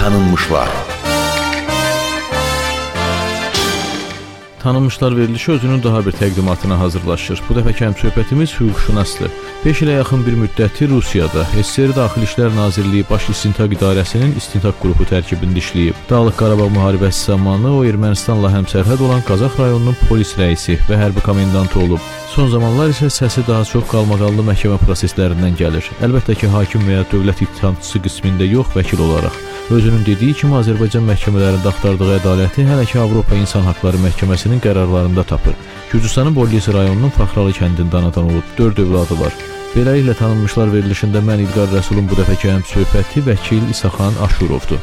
Tanınmışlar. Tanınmışlar verilişi özünün daha bir təqdimatına hazırlaşır. Bu dəfəki həmsöhbətimiz hüquqşünasdır. 5 ilə yaxın bir müddəti Rusiyada SSR Daxili İşlər Nazirliyi Baş İstintaq İdarəsinin istintaq qrupu tərkibində işləyib. Dağlıq Qarabağ müharibəsi zamanı o Ermənistanla həmsərhəd olan Qazax rayonunun polis rəisi və hərbi komendantı olub. Son zamanlar isə səsi daha çox qalmaqallı məhkəmə proseslərindən gəlir. Əlbəttə ki, hakim və ya dövlət ittihamçısı qismində yox, vəkil olaraq. Özünün dediyi kimi Azərbaycan məhkəmələrində axtardığı ədaləti hələ ki Avropa İnsan Haqları Məhkəməsinin qərarlarında tapır. Gürcüstanın Bolyesi rayonunun Faxralı kəndində anadan olub, 4 övladı var. Beləliklə tanınmışlar verilişində mən İlqar Rəsulun bu dəfəki həmsöhbəti vəkil İsaxan Aşurovdur.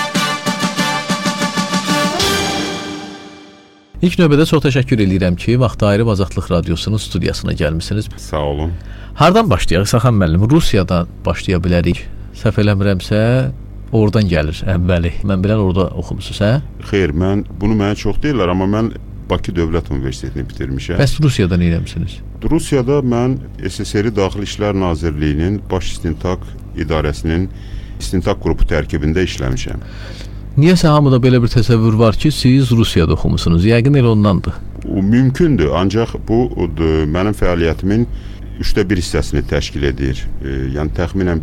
İlk növbədə çox təşəkkür edirəm ki, vaxt ayırıb Azadlıq Radiosunun studiyasına gəlmisiniz. Sağ olun. Hardan başlayaq İsaxan müəllim? Rusiyadan başlaya bilərik. Səhv eləmirəmsə, oradan gəlir əvvəli. Mən bilən orada oxumusunuz, hə? Xeyr, bunu mənə çox deyirlər, amma mən Bakı Dövlət Universitetini bitirmişəm. Bəs Rusiyada nə eləmisiniz? Rusiyada mən SSR Daxili İşlər Nazirliyinin Baş İstintaq İdarəsinin istintaq qrupu tərkibində işləmişəm. Niyəsə hamıda belə bir təsəvvür var ki, siz Rusiyada oxumusunuz. Yəqin elə ondandır. O mümkündür, ancaq bu mənim fəaliyyətimin 1/3 hissəsini təşkil edir. Yəni təxminən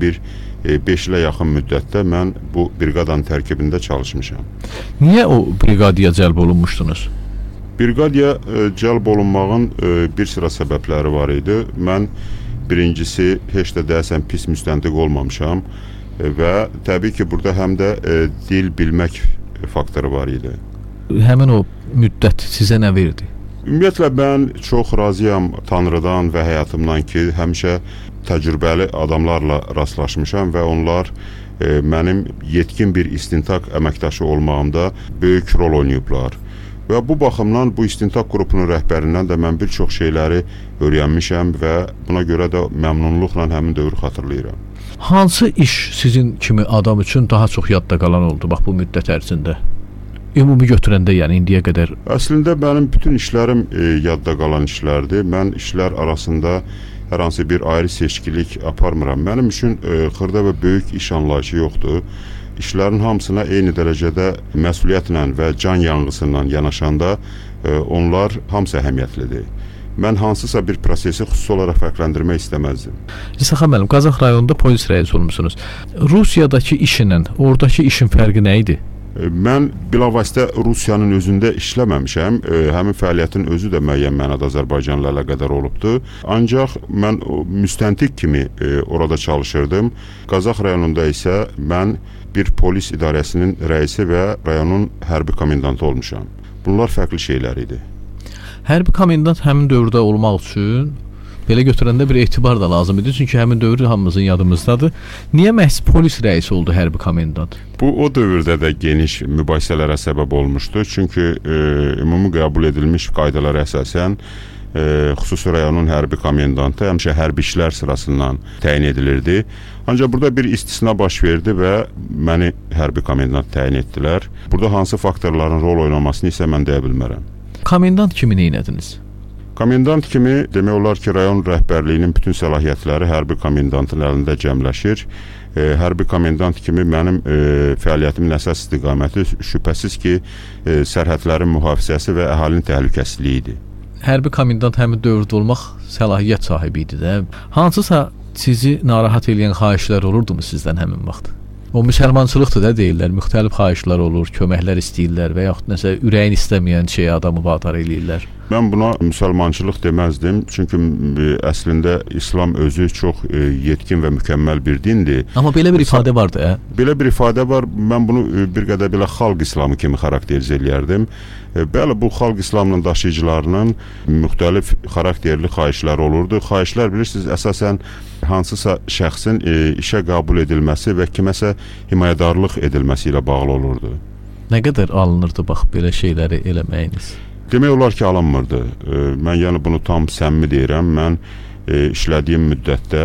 5 ilə yaxın müddətdə mən bu briqadanın tərkibində çalışmışam. Niyə o briqadaya cəlb olunmuşdunuz? Briqadaya cəlb olunmağın bir sıra səbəbləri var idi. Mən birincisi heç də deyəsən pis müstəntiq olmamışam və təbii ki, burada həm də dil bilmək faktoru var idi. Həmin o müddət sizə nə verdi? Ümumiyyətlə, mən çox razıyam Tanrıdan və həyatımdan ki, həmişə təcrübəli adamlarla rastlaşmışam və onlar mənim yetkin bir istintaq əməkdaşı olmağımda böyük rol oynayıblar. Və bu baxımdan bu istintaq qrupunun rəhbərindən də mən bir çox şeyləri öyrənmişəm və buna görə də məmnunluqla həmin dövrü xatırlayıram. Hansı iş sizin kimi adam üçün daha çox yadda qalan oldu bax bu müddət ərzində? Ümumi götürəndə, yəni indiyə qədər. Əslində mənim bütün işlərim yadda qalan işlərdir. Mən işlər arasında hər hansı bir ayrı seçkilik aparmıram. Mənim üçün xırda və böyük iş anlayışı yoxdur. İşlərin hamısına eyni dərəcədə məsuliyyətlə və can yanğısından yanaşanda onlar hamısı əhəmiyyətlidir. Mən hansısa bir prosesi xüsusi olaraq fərqləndirmək istəməzdim. İsaxan müəllim, Qazax rayonunda polis rəisi olmusunuz. Rusiyadakı işinlə oradakı işin fərqi nə idi? Mən bilavasitə Rusiyanın özündə işləməmişəm. Həmin fəaliyyətin özü də müəyyən mənada Azərbaycanla əlaqədar olubdu. Ancaq mən müstəntiq kimi orada çalışırdım. Qazax rayonunda isə mən bir polis idarəsinin rəisi və rayonun hərbi komendantı olmuşam. Bunlar fərqli şeylər idi. Hərbi komendant həmin dövrdə olmaq üçün belə götürəndə bir etibar da lazım idi. Çünki həmin dövr hamımızın yadımızdadır. Niyə məhz polis rəisi oldu hərbi komendant? Bu o dövrdə də geniş mübahisələrə səbəb olmuşdu. Çünki ümumi qəbul edilmiş qaydalara əsasən xüsusi rayonun hərbi komendantı həmişə hərbi işlər sırasından təyin edilirdi. Ancaq burada bir istisna baş verdi və məni hərbi komendant təyin etdilər. Burada hansı faktorların rol oynamasını isə mən deyə bilmərəm. Komendant kimi neynədiniz? Komendant kimi demək olar ki, rayon rəhbərliyinin bütün səlahiyyətləri hərbi komendantın əlində cəmləşir. Hərbi komendant kimi mənim fəaliyyətimin əsas istiqaməti şübhəsiz ki, sərhədlərin mühafizəsi və əhalinin təhlükəsizliyi idi. Hərbi komendant həmin dövrdə olmaq səlahiyyət sahibi idi də. Hansısa sizi narahat edən xahişlər olurdumu sizdən həmin vaxt? O müsəlmançılıqdır da deyirlər, müxtəlif xahişlər olur, köməklər istəyirlər və yaxud nəsə ürəyin istəməyən şeyə adamı vadar eləyirlər. Mən buna müsəlmançılıq deməzdim, çünki əslində İslam özü çox yetkin və mükəmməl bir dindir. Amma belə bir ifadə var da. Belə bir ifadə var, mən bunu bir qədər belə xalq İslamı kimi xarakterizə eləyərdim. Bəli, bu xalq İslamının daşıyıcılarının müxtəlif xarakterli xahişləri olurdu. Xahişlər bilirsiniz, əsasən hansısa şəxsin işə qəbul edilməsi və kiməsə himayədarlıq edilməsi ilə bağlı olurdu. Nə qədər alınırdı bax belə şeyləri eləməyiniz? Demək olar ki, alınmırdı. Mən yəni bunu tam səmimi deyirəm. Mən işlədiyim müddətdə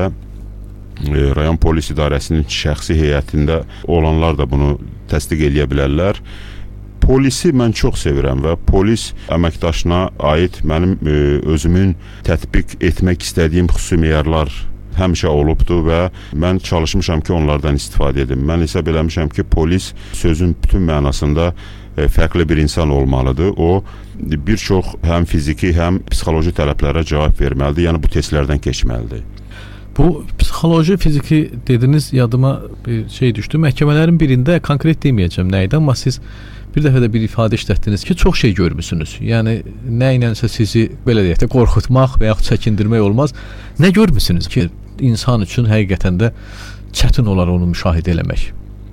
rayon polis idarəsinin şəxsi heyətində olanlar da bunu təsdiq edə bilərlər. Polisi mən çox sevirəm və polis əməkdaşına aid mənim özümün tətbiq etmək istədiyim xüsusi meyarlar həmişə olubdu və mən çalışmışam ki, onlardan istifadə edim. Mən hesab eləmişəm ki, polis sözün bütün mənasında fərqli bir insan olmalıdır. O, bir çox həm fiziki, həm psixoloji tələblərə cavab verməlidir. Yəni, bu testlərdən keçməlidir. Bu psixoloji, fiziki dediniz, yadıma bir şey düşdü. Məhkəmələrin birində, konkret deməyəcəm nə idi, amma siz bir dəfə də bir ifadə işlətdiniz ki, çox şey görmüsünüz. Yəni, nə ilənsə sizi, belə deyək də, qorxutmaq və yaxud çəkindirmək olmaz. Nə görmüsünüz ki, insan üçün həqiqətən də çətin olar onu müşahidə eləmək?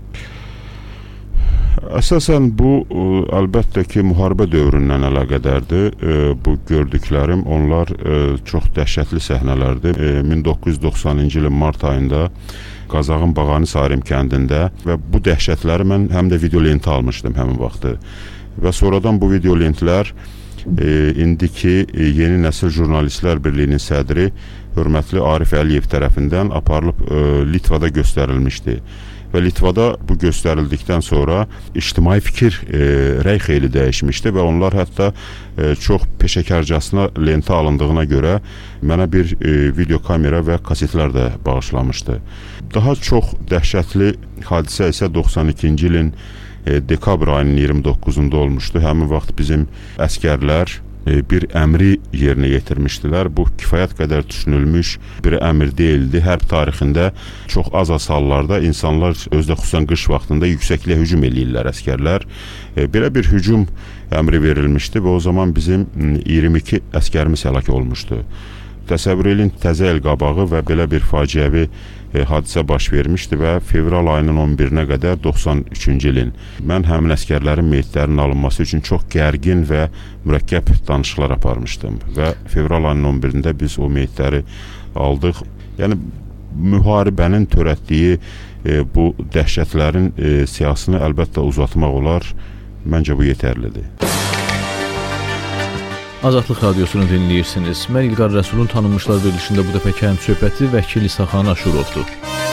Əsasən bu, əlbəttə ki, müharibə dövründən əlaqədardır. Bu gördüklərim, onlar çox dəhşətli səhnələrdir. 1990-cı ilin mart ayında Qazağın Bağani Sarim kəndində və bu dəhşətləri mən həm də video lenti almışdım həmin vaxtı. Və sonradan bu video lentlər indiki Yeni Nəsil Jurnalistlər Birliyinin sədri hörmətli Arif Əliyev tərəfindən aparılıb Litvada göstərilmişdi. Və Litvada bu göstərildikdən sonra ictimai fikir rəy xeyli dəyişmişdi və onlar hətta çox peşəkarcasına lentə alındığına görə mənə bir video kamera və kasetlər də bağışlamışdı. Daha çox dəhşətli hadisə isə 92-ci ilin dekabr ayının 29-unda olmuşdu. Həmin vaxt bizim əskərlər bir əmri yerinə yetirmişdilər. Bu kifayət qədər düşünülmüş bir əmr deyildi. Hərb tarixində çox az hallarda insanlar, özdə xüsusən qış vaxtında yüksəkliyə hücum eləyirlər əskərlər. Belə bir hücum əmri verilmişdi və o zaman bizim 22 əskərimiz həlak olmuşdu. Təsəvvür edin, təzə il qabağı və belə bir faciəvi hadisə baş vermişdi və fevral ayının 11-nə qədər 93-cü ilin mən həmin əskərlərin meyitlərinin alınması üçün çox gərgin və mürəkkəb danışıqlar aparmışdım və fevral ayının 11-də biz o meyitləri aldıq. Yəni, müharibənin törətdiyi bu dəhşətlərin siyasını əlbəttə uzatmaq olar. Məncə bu yetərlidir. Azadlıq Radiosunu dinləyirsiniz. Mən İlqar Rəsulun tanınmışlar verilişində bu dəfəki həmsöhbəti vəkil İsaxan Aşurovdur.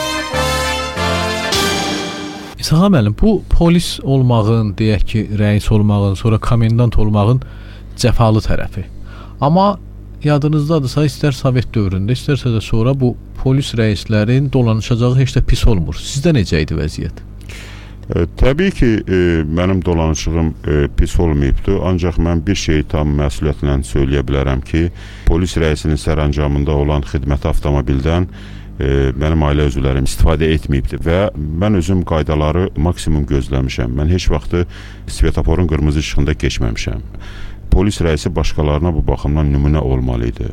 İsaxan müəllim, bu polis olmağın, deyək ki, rəis olmağın, sonra komendant olmağın cəfalı tərəfi. Amma yadınızdadırsa, istər Sovet dövründə, istərsə də sonra bu polis rəislərin dolanışacağı heç də pis olmur. Sizdə necə idi vəziyyət? Təbii ki, mənim dolanışığım pis olmayıbdır, ancaq mən bir şeyi tam məsuliyyətlə söyləyə bilərəm ki, polis rəisinin sərəncamında olan xidməti avtomobildən mənim ailə üzvlərim istifadə etməyibdir və mən özüm qaydaları maksimum gözləmişəm. Mən heç vaxtı svetoforun qırmızı işığında keçməmişəm. Polis rəisi başqalarına bu baxımdan nümunə olmalı idi.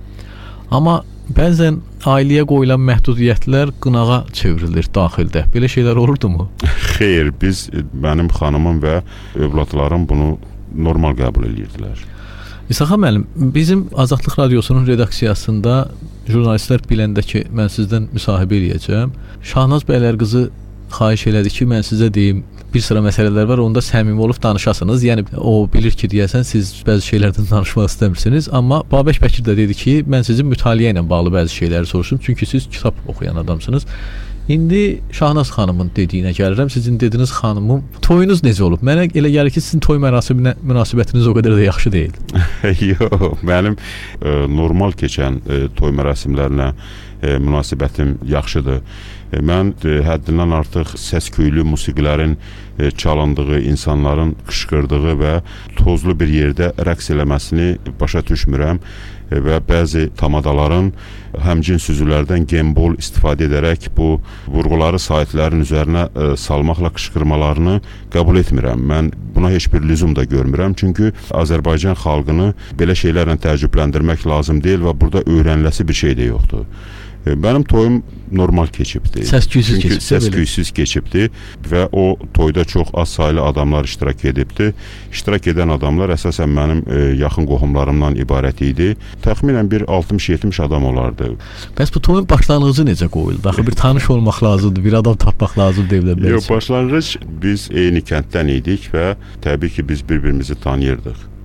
Amma bəzən ailəyə qoyulan məhdudiyyətlər qınağa çevrilir daxildə. Belə şeylər olurdu mu? Xeyr, mənim xanımım və övladlarım bunu normal qəbul edirdilər. İsaxan müəllim, bizim Azadlıq Radiosunun redaksiyasında jurnalistlər biləndə ki, mən sizdən müsahibə eləyəcəm, Şahnaz bəylərqızı xahiş elədi ki, mən sizə deyim, bir sıra məsələlər var, onda səmimi olub danışasınız. Yəni, o bilir ki, deyəsən, siz bəzi şeylərdən danışmaq istəmirsiniz, amma Babək Bəkir də dedi ki, mən sizin mütaliə ilə bağlı bəzi şeyləri soruşum, çünki siz kitab oxuyan adamsınız. İndi Şahnaz xanımın dediyinə gəlirəm, sizin dediniz xanımım, toyunuz necə olub? Mənə elə gəlir ki, sizin toy münasibətiniz o qədər də yaxşı deyil. Yox, mənim normal keçən toy mərasimlərinə münasibətim yaxşıdır. Mən həddindən artıq səs-küylü musiqilərin çalındığı, insanların qışqırdığı və tozlu bir yerdə rəqs eləməsini başa düşmürəm və bəzi tamadaların həmcins üzvlərdən gembol istifadə edərək bu vurğuları saytlərin üzərinə salmaqla qışqırmalarını qəbul etmirəm. Mən buna heç bir lüzum da görmürəm, çünki Azərbaycan xalqını belə şeylərlə təəccübləndirmək lazım deyil və burada öyrəniləsi bir şey də yoxdur. Mənim toyum normal keçibdi. Səs-küysüz keçibdi və o toyda çox az saylı adamlar iştirak edibdi. İştirak edən adamlar əsasən mənim yaxın qohumlarımdan ibarət idi. Təxminən bir 60-70 adam olardı. Bəs bu toyun başlanğıcı necə qoyuldu? Axı bir tanış olmaq lazımdır, bir adam tapmaq lazımdır evlənmək üçün. Yox, başlanğıc biz eyni kənddən idik və təbii ki, biz bir-birimizi tanıyırdıq.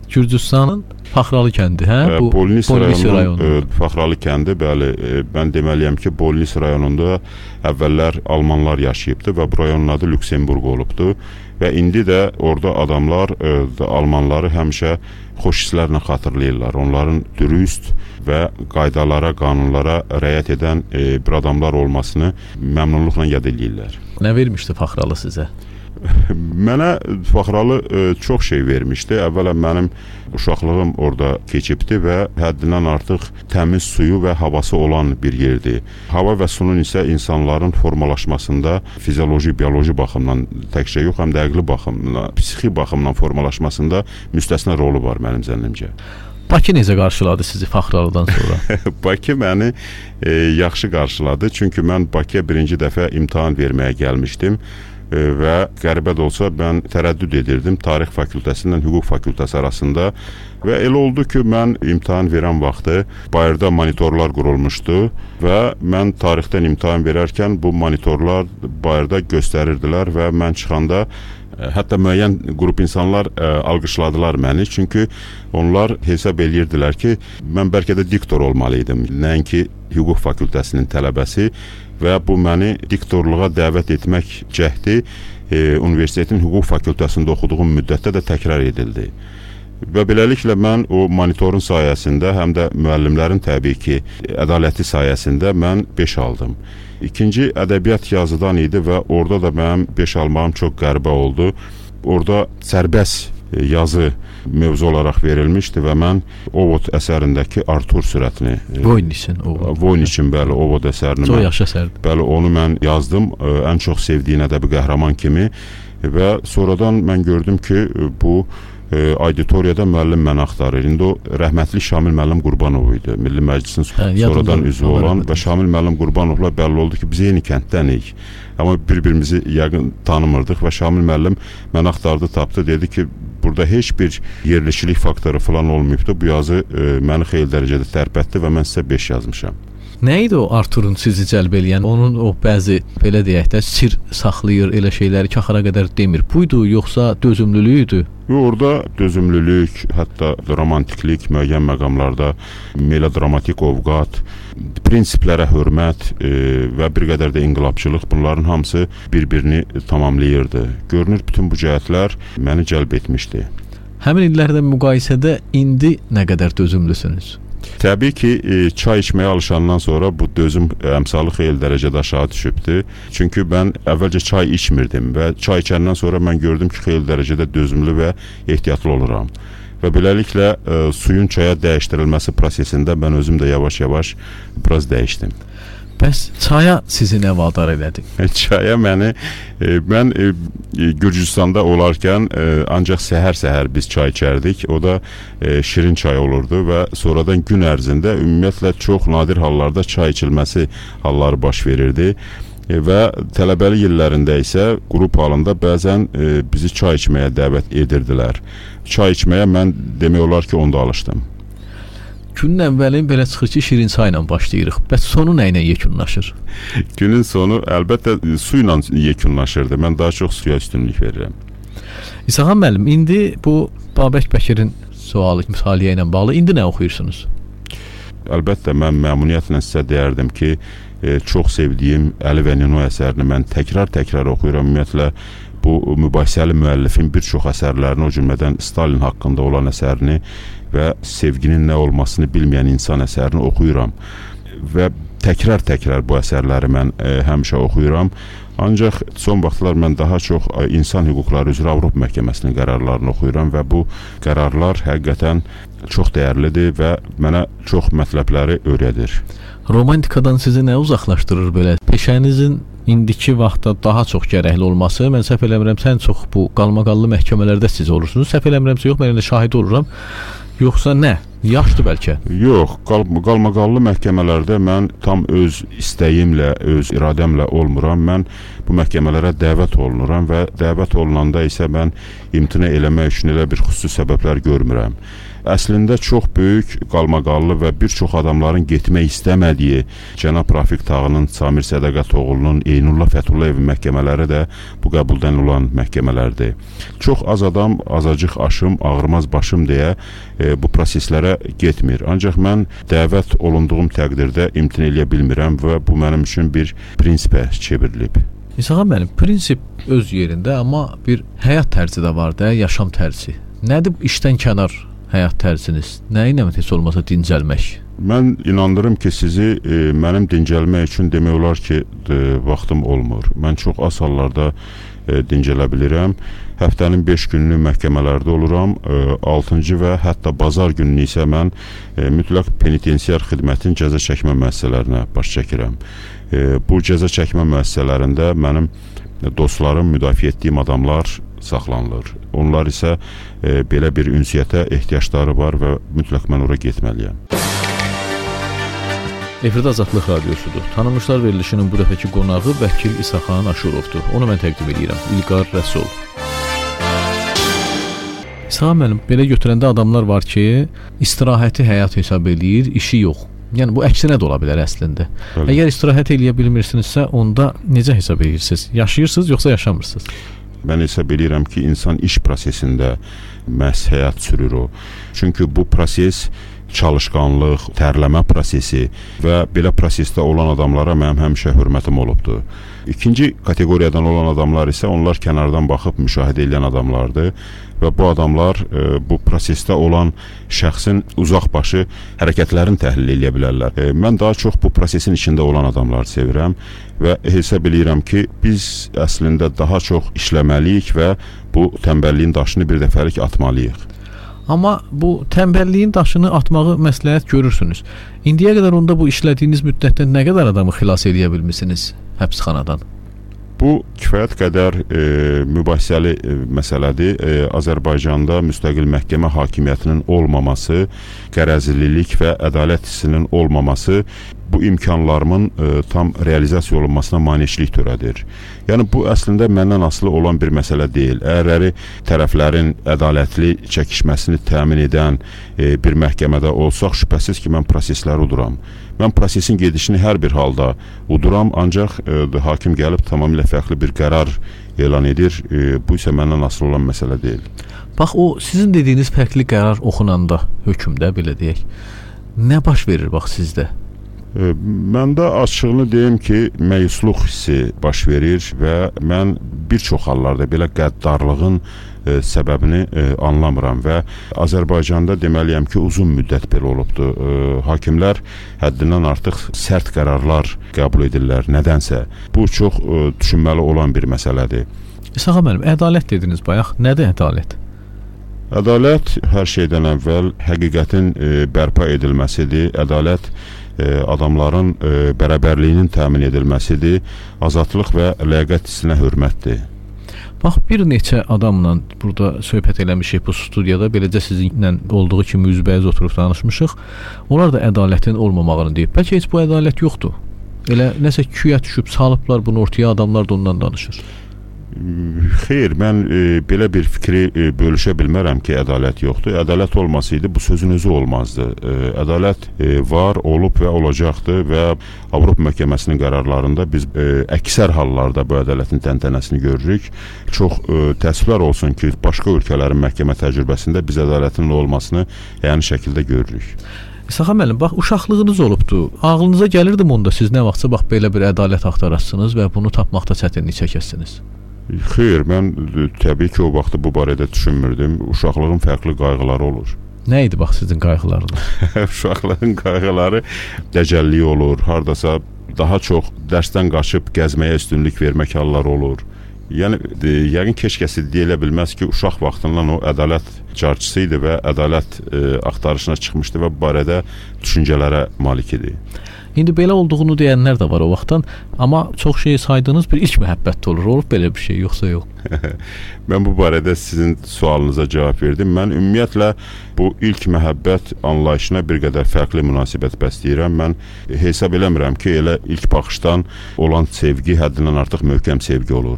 Gürcüstanın Faxralı kəndi, hə? Bu Bolnis rayonu. Faxralı kəndi, bəli. Mən deməliyəm ki, Bolnis rayonunda əvvəllər almanlar yaşayıbdı və bu rayonun adı Lüksemburq olubdu və indi də orada adamlar almanları həmişə xoş hisslərlə xatırlayırlar. Onların dürüst və qaydalara, qanunlara riayət edən bir adamlar olmasını məmnunluqla yad edirlər. Nə vermişdi Faxralı sizə? Mənə Faxralı çox şey vermişdi. Əvvəla mənim uşaqlığım orada keçibdi və həddindən artıq təmiz suyu və havası olan bir yerdir. Hava və sunun isə insanların formalaşmasında fizioloji, bioloji baxımdan təkcə yox, həm də əqli baxımdan, psixi baxımdan formalaşmasında müstəsna rolu var mənim zənnimcə. Bakı necə qarşıladı sizi Faxralıdan sonra? Bakı məni yaxşı qarşıladı. Çünki mən Bakıya birinci dəfə imtahan verməyə gəlmişdim. Və qəribə də olsa mən tərəddüd edirdim tarix fakültəsindən hüquq fakültəsi arasında və elə oldu ki, mən imtahan verən vaxtı bayırda monitorlar qurulmuşdu və mən tarixdən imtahan verərkən bu monitorlar bayırda göstərirdilər və mən çıxanda hətta müəyyən qrup insanlar alqışladılar məni, çünki onlar hesab edirdilər ki, mən bəlkə də diktor olmalıydım, nəinki hüquq fakültəsinin tələbəsi və bu məni diktorluğa dəvət etmək cəhdi universitetin hüquq fakültəsində oxuduğum müddətdə də təkrar edildi. Və beləliklə mən o monitorun sayəsində, həm də müəllimlərin təbii ki, ədaləti sayəsində mən 5 aldım. İkinci ədəbiyyat yazıdan idi və orada da mənim 5 almağım çox qəribə oldu. Orada sərbəst yazı mövzu olaraq verilmişdi və mən Ovod əsərindəki Artur sürətini Voyniçin, bəli, Ovod əsərini çox yaxşı əsərdir. Bəli, onu mən yazdım ən çox sevdiyin ədəbi qəhrəman kimi və sonradan mən gördüm ki, bu auditoriyada müəllim məni axtarır. İndi o rəhmətli Şamil müəllim Qurbanov idi, Milli Məclisin sonradan üzvü olan və Şamil müəllim Qurbanovla bəlli oldu ki, biz eyni kənddənik. Amma bir-birimizi yəqin tanımırdıq və Şamil müəllim məni axtardı, tapdı, dedi ki, burada heç bir yerləşilik faktoru falan olmayıbdı. Bu yazı məni xeyli dərəcədə tərpətdi və mən sizə 5 yazmışam. Nə idi o Arturun sizi cəlb eləyən? Onun o bəzi, belə deyək də, sir saxlayır, elə şeyləri ki, axıra qədər demir. Buydu, yoxsa dözümlülüyü idi? Orada dözümlülük, hətta romantiklik, müəyyən məqamlarda melodramatik ovqat, prinsiplərə hörmət və bir qədər də inqilabçılıq, bunların hamısı bir-birini tamamlayırdı. Görünür, bütün bu cəhətlər məni cəlb etmişdi. Həmin illərdə müqayisədə indi nə qədər dözümlüsünüz? Təbii ki, çay içməyə alışandan sonra bu dözüm əmsalı xeyli dərəcədə aşağı düşübdü. Çünki mən əvvəlcə çay içmirdim və çay içəndən sonra mən gördüm ki, xeyli dərəcədə dözümlü və ehtiyatlı oluram. Və beləliklə suyun çaya dəyişdirilməsi prosesində mən özüm də yavaş-yavaş biraz dəyişdim. Bəs çaya sizi nə vadar elədi? Çaya mən Gürcüstanda olarkən ancaq səhər-səhər biz çay içərdik. O da şirin çay olurdu və sonradan gün ərzində ümumiyyətlə çox nadir hallarda çay içilməsi halları baş verirdi. Və tələbəlik illərində isə qrup halında bəzən bizi çay içməyə dəvət edirdilər. Çay içməyə mən demək olar ki, onda alışdım. Günün əvvəli belə çıxır ki, şirin çayla başlayırıq. Bəs sonu nə ilə yekunlaşır? Günün sonu əlbəttə su ilə yekunlaşırdı. Mən daha çox suya üstünlük verirəm. İsaqan müəllim, indi bu Babək Bəkirin sualı, misaliyə ilə bağlı indi nə oxuyursunuz? Əlbəttə, mən məmnuniyyətlə sizə deyərdim ki, çox sevdiyim Əli və Nino əsərini mən təkrar oxuyuram. Ümumiyyətlə, bu mübahisəli müəllifin bir çox əsərlərini, o cümlədən Stalin haqqında olan əsərini və sevginin nə olmasını bilməyən insan əsərini oxuyuram. Və təkrar bu əsərləri mən həmişə oxuyuram. Ancaq son vaxtlar mən daha çox insan hüquqları üzrə Avropa Məhkəməsinin qərarlarını oxuyuram və bu qərarlar həqiqətən çox dəyərlidir və mənə çox mətləbləri öyrədir. Romantikadan sizi nə uzaqlaşdırır belə? Peşənizin indiki vaxtda daha çox gərəkli olması, mən səhv eləmirəmsə, ən çox bu qalmaqallı məhkəmələrdə siz olursunuz. Səhv eləmirəmsə, yox, mən şahid oluram. Yoxsa nə? Yaşdır bəlkə? Yox, qalmaqallı məhkəmələrdə mən tam öz istəyimlə, öz iradəmlə olmuram. Mən bu məhkəmələrə dəvət olunuram və dəvət olunanda isə mən imtina eləmək üçün elə bir xüsusi səbəblər görmürəm. əslində çox böyük qalmaqallı və bir çox adamların getmək istəmədiyi cənab Rafiq Tağının, Samir Sədaqətoğlunun, Eynullah Fətullayevin məhkəmələri də bu qəbuldən olan məhkəmələrdir. Çox az adam azacıq aşım, ağırmaz başım deyə bu proseslərə getmir. Ancaq mən dəvət olunduğum təqdirdə imtina eləyə bilmirəm və bu mənim üçün bir prinsipə çevrilib. İsaq müəllim, prinsip öz yerində, amma bir həyat tərzi də var da, yaşam tərzi. Nədir işdən kənar həyat tərziniz? Nə ilə heç olmasa dincəlmək? Mən inandırım ki, sizi mənim dincəlmək üçün demək olar ki, vaxtım olmur. Mən çox az hallarda dincələ bilirəm. Həftənin 5 gününü məhkəmələrdə oluram. 6-cı və hətta bazar gününü isə mən mütləq penitensiar xidmətin cəza çəkmə müəssisələrinə baş çəkirəm. Bu cəza çəkmə müəssisələrində mənim dostlarım, müdafiə etdiyim adamlar saxlanılır. Onlar isə belə bir ünsiyyətə ehtiyacları var və mütləq mən ora getməliyəm. Efirdə Azadlıq Radiosudur. Tanınmışlar verilişinin bu dəfəki qonağı vəkil İsaqxan Aşurovdur. Onu mən təqdim edirəm. İlqar Rəsul. İsaq müəllim, belə götürəndə adamlar var ki, istirahəti həyat hesab eləyir, işi yox. Yəni bu əksinə də ola bilər əslində. Bəli. Əgər istirahət eləyə bilmirsinizsə, onda necə hesab edirsiniz? Yaşayırsınız yoxsa yaşamırsınız? Mən hesab edirəm ki, insan iş prosesində məhz həyat sürür o. Çünki bu proses çalışqanlıq, tərləmə prosesi və belə prosesdə olan adamlara mənim həmişə hörmətim olubdur. İkinci kateqoriyadan olan adamlar isə onlar kənardan baxıb müşahidə edən adamlardır və bu adamlar bu prosesdə olan şəxsin uzaqbaşı hərəkətlərini təhlil edə bilərlər. Mən daha çox bu prosesin içində olan adamları sevirəm və hesab edirəm ki, biz əslində daha çox işləməliyik və bu tənbəlliyin daşını bir dəfəlik atmalıyıq. Amma bu tənbəlliyin daşını atmağı məsləhət görürsünüz. İndiyə qədər onda bu işlədiyiniz müddətdə nə qədər adamı xilas edə bilmisiniz həbsxanadan? Bu kifayət qədər mübahisəli məsələdir. Azərbaycanda müstəqil məhkəmə hakimiyyətinin olmaması, qərəzlilik və ədalət hissinin olmaması bu imkanlarımın tam realizasiya olunmasına maneçilik törədir. Yəni bu əslində məndən asılı olan bir məsələ deyil. Əgər tərəflərin ədalətli çəkişməsini təmin edən bir məhkəmədə olsaq, şübhəsiz ki, mən prosesləri uduram. Mən prosesin gedişini hər bir halda uduram, ancaq hakim gəlib tamamilə fərqli bir qərar elan edir. Bu isə məndən asılı olan məsələ deyil. Bax, o sizin dediyiniz fərqli qərar oxunanda hökmdə, belə deyək, nə baş verir bax sizdə? Məndə açığını deyim ki, məyusluq hissi baş verir və mən bir çox hallarda belə qəddarlığın səbəbini anlamıram və Azərbaycanda deməliyəm ki, uzun müddət belə olubdur. Hakimlər həddindən artıq sərt qərarlar qəbul edirlər, nədənsə. Bu çox düşünməli olan bir məsələdir. İsaq müəllim, ədalət dediniz bayaq. Nədir ədalət? Ədalət hər şeydən əvvəl həqiqətin bərpa edilməsidir. Ədalət adamların bərabərliyinin təmin edilməsidir, azadlıq və ləyaqət hissinə hörmətdir. Bax, bir neçə adamla burada söhbət eləmişik bu studiyada, beləcə sizinlə olduğu kimi üzbəyiz oturub danışmışıq. Onlar da ədalətin olmamağını deyib. Bəlkə heç bu ədalət yoxdur. Elə nəsə küyə düşüb salıblar bunu ortaya, adamlar da ondan danışır. Xeyr, mən belə bir fikri bölüşə bilmərəm ki, ədalət yoxdur. Ədalət olmasaydı bu sözün özü olmazdı. Ədalət var, olub və olacaqdır və Avropa məhkəməsinin qərarlarında biz əksər hallarda bu ədalətin təntənəsini görürük. Çox təəssüflər olsun ki, başqa ölkələrin məhkəmə təcrübəsində biz ədalətin olmasını yəni şəkildə görürük. İsaq müəllim, bax, uşaqlığınız olubdu. Ağlınıza gəlirdi mi onda siz nə vaxtsa bax belə bir ədalət axtarasınız və bunu tapmaqda çətinlik çəkəsiniz? Xeyr, mən təbii ki, o vaxtı bu barədə düşünmürdüm. Uşaqlığın fərqli qayğıları olur. Nə idi bax sizin qayğılarınız? Uşaqlığın qayğıları dəcəllik olur, hardasa daha çox dərsdən qaçıb gəzməyə üstünlük vermək halları olur. Yəni, yəqin heç kəs deyə bilməz ki, uşaq vaxtından o ədalət carçısı idi və ədalət axtarışına çıxmışdı və bu barədə düşüncələrə malik idi. İndi belə olduğunu deyənlər də var o vaxtdan, amma çox şey saydığınız bir ilk məhəbbət olur. Olub belə bir şey, yoxsa yox? Mən bu barədə sizin sualınıza cavab verdim. Mən ümumiyyətlə bu ilk məhəbbət anlayışına bir qədər fərqli münasibət bəsləyirəm. Mən hesab eləmirəm ki, elə ilk baxışdan olan sevgi həddindən artıq möhkəm sevgi olur.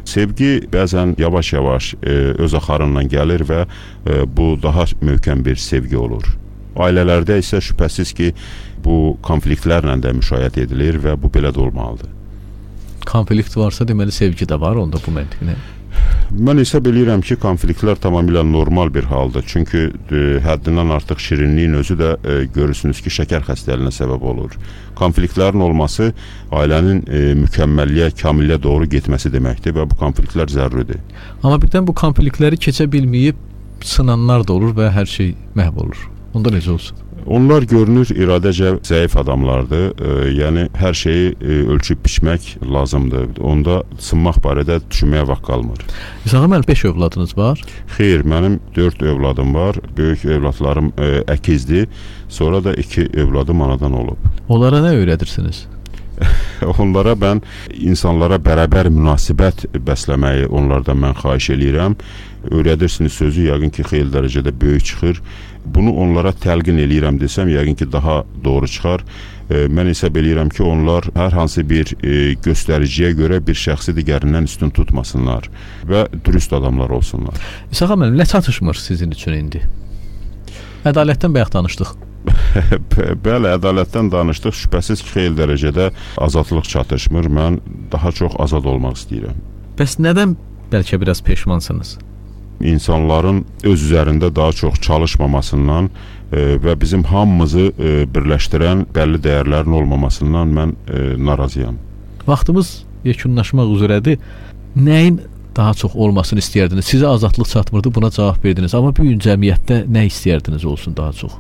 Sevgi bəzən yavaş-yavaş öz axarından gəlir və bu daha möhkəm bir sevgi olur. Ailələrdə isə şübhəsiz ki, bu konfliktlərlə də müşahidə edilir və bu belə də olmalıdır. Konflikt varsa deməli sevgi də var onda bu məntiqlə. Mən hesab edirəm ki, konfliktlər tamamilə normal bir haldır. Çünki həddindən artıq şirinliyin özü də görürsünüz ki, şəkər xəstəliyinə səbəb olur. Konfliktlərin olması ailənin mükəmməlliyə, kamilliyə doğru getməsi deməkdir və bu konfliktlər zəruridir. Amma birdən bu konfliktləri keçə bilməyib sınanlar da olur və hər şey məhv olur. Onda necə olsun? Onlar görünür iradəcə zəif adamlardır. Yəni hər şeyi ölçüb biçmək lazımdır. Onda sınmaq barədə düşünməyə vaxt qalmır. İsaq müəllim, 5 övladınız var? Xeyr, mənim 4 övladım var. Böyük övladlarım əkizdir. Sonra da 2 övladım anadan olub. Onlara nə öyrədirsiniz? Onlara mən insanlara bərabər münasibət bəsləməyi onlardan mən xahiş eləyirəm. Öyrədirsiniz sözü yəqin ki, xeyli dərəcədə böyük çıxır. Bunu onlara təlqin eləyirəm desəm, yəqin ki, daha doğru çıxar. Mən hesab eləyirəm ki, onlar hər hansı bir göstəriciyə görə bir şəxsi digərindən üstün tutmasınlar və dürüst adamlar olsunlar. İsaq müəllim, nə çatışmır sizin üçün indi? Ədalətdən bayaq danışdıq. Bəli, ədalətdən danışdıq. Şübhəsiz ki, xeyli dərəcədə azadlıq çatışmır. Mən daha çox azad olmaq istəyirəm. Bəs nədən bəlkə biraz peşmansınız? İnsanların öz üzərində daha çox çalışmamasından və bizim hamımızı birləşdirən bəlli dəyərlərin olmamasından mən narazıyam. Vaxtımız yekunlaşmaq üzrədir. Nəyin daha çox olmasını istəyərdiniz? Sizə azadlıq çatmırdı, buna cavab verdiniz. Amma bu gün cəmiyyətdə nə istəyərdiniz olsun daha çox?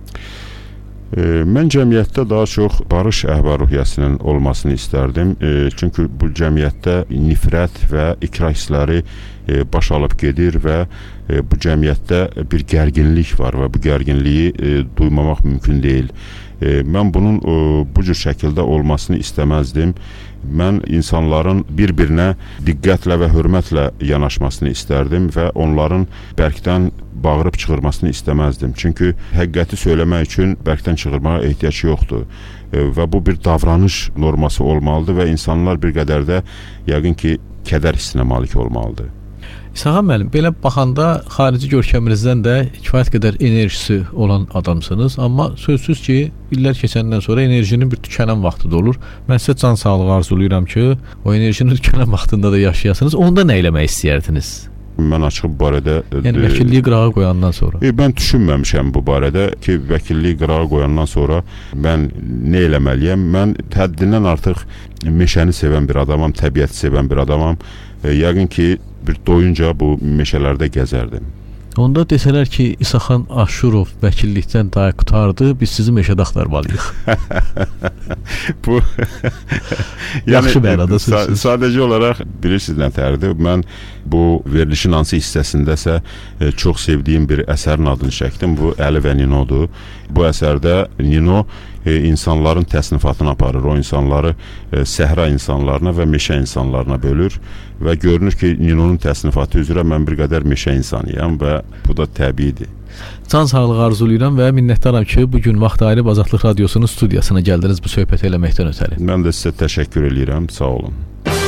Mən cəmiyyətdə daha çox barış əhval-ruhiyyəsinin olmasını istərdim. Çünki bu cəmiyyətdə nifrət və ikrah hissləri baş alıb gedir və bu cəmiyyətdə bir gərginlik var və bu gərginliyi duymamaq mümkün deyil. Mən bunun bu cür şəkildə olmasını istəməzdim. Mən insanların bir-birinə diqqətlə və hörmətlə yanaşmasını istərdim və onların bərkdən bağırıb çığırmasını istəməzdim. Çünki həqiqəti söyləmək üçün bərkdən çığırmağa ehtiyac yoxdur. Və bu bir davranış norması olmalıdır və insanlar bir qədər də yəqin ki, kədər hissinə malik olmalıdır. İsaq müəllim, belə baxanda xarici görkəminizdən də kifayət qədər enerjisi olan adamsınız, amma sözsüz ki, illər keçəndən sonra enerjinin bir tükənən vaxtı da olur. Mən sizə can sağlığı arzulayıram ki, o enerjinin tükənən vaxtında da yaşayasınız. Onda nə eləmək istəyərdiniz? Mən açıq bu barədə... Yəni, vəkilliyi qırağa qoyandan sonra? Mən düşünməmişəm bu barədə ki, vəkilliyi qırağa qoyandan sonra mən nə eləməliyəm? Mən həddindən artıq meşəni sevən bir adamam, təbiəti sevən bir adamam. Yəqin ki, bir doyunca bu meşələrdə gəzərdim. Onda desələr ki, İsaxan Aşurov vəkillikdən daha qutardı, biz sizi meşədə axtarmalıyıq. Bu yaxşı mənada sözsüz. Sadəcə olaraq bilirsiniz nətərdir? Mən bu verilişin hansı hissəsindəsə çox sevdiyim bir əsərin adını çəkdim. Bu Əli və Ninodur. Bu əsərdə Nino insanların təsnifatını aparır. O insanları səhra insanlarına və meşə insanlarına bölür və görünür ki, Ninonun təsnifatı üzrə mən bir qədər meşə insanıyam və bu da təbiidir. Can sağlığı arzulayıram və minnətdaram ki, bugün vaxt ayırıb Azadlıq Radiosunun studiyasına gəldiniz bu söhbət eləməkdən ötəri. Mən də sizə təşəkkür edirəm, sağ olun.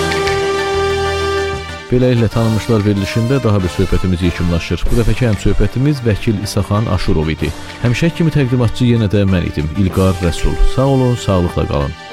Beləliklə tanınmışlar verilişində daha bir söhbətimiz yekunlaşır. Bu dəfəki həmsöhbətimiz vəkil İsaxan Aşurov idi. Həmişə kimi təqdimatçı yenə də mən idim, İlqar Rəsul. Sağ olun, sağlıqla qalın.